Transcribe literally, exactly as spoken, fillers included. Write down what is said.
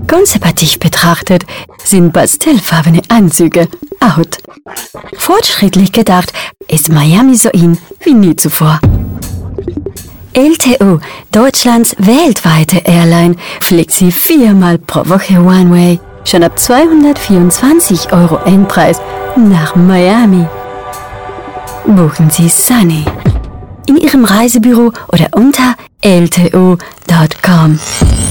Konservativ betrachtet sind pastellfarbene Anzüge out. Fortschrittlich gedacht ist Miami so in wie nie zuvor. L T O, Deutschlands weltweite Airline, fliegt Sie viermal pro Woche One-Way, schon ab zweihundertvierundzwanzig Euro Endpreis nach Miami. Buchen Sie Sunny in Ihrem Reisebüro oder unter l t o punkt com.